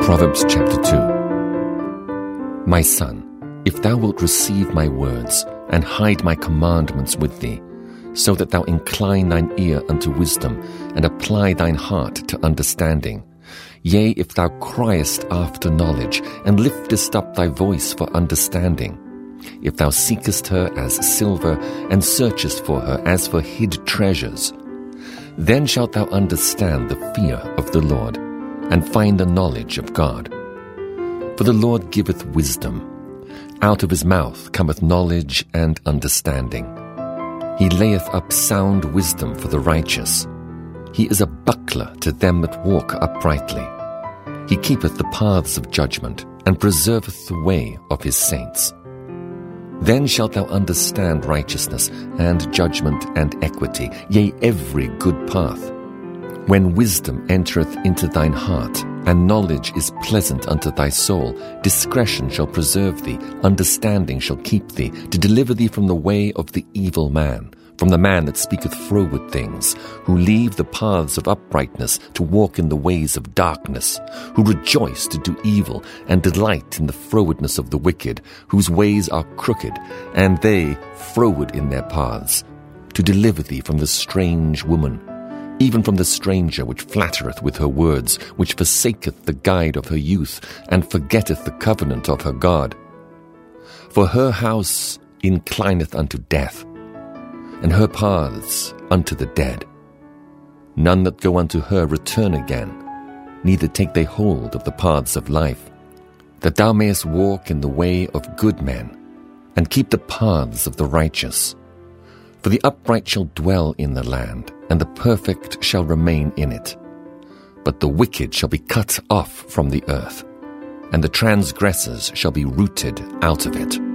Proverbs chapter 2. My son, if thou wilt receive my words, and hide my commandments with thee, so that thou incline thine ear unto wisdom, and apply thine heart to understanding. Yea, if thou criest after knowledge, and liftest up thy voice for understanding. If thou seekest her as silver, and searchest for her as for hid treasures, then shalt thou understand the fear of the Lord, and find the knowledge of God. For the Lord giveth wisdom. Out of his mouth cometh knowledge and understanding. He layeth up sound wisdom for the righteous. He is a buckler to them that walk uprightly. He keepeth the paths of judgment, and preserveth the way of his saints. Then shalt thou understand righteousness, and judgment, and equity, yea, every good path. When wisdom entereth into thine heart, and knowledge is pleasant unto thy soul, discretion shall preserve thee, understanding shall keep thee, to deliver thee from the way of the evil man, from the man that speaketh froward things, who leave the paths of uprightness to walk in the ways of darkness, who rejoice to do evil, and delight in the frowardness of the wicked, whose ways are crooked, and they froward in their paths, to deliver thee from the strange woman, even from the stranger which flattereth with her words, which forsaketh the guide of her youth, and forgetteth the covenant of her God. For her house inclineth unto death, and her paths unto the dead. None that go unto her return again, neither take they hold of the paths of life, that thou mayest walk in the way of good men, and keep the paths of the righteous. For the upright shall dwell in the land, and the perfect shall remain in it. But the wicked shall be cut off from the earth, and the transgressors shall be rooted out of it.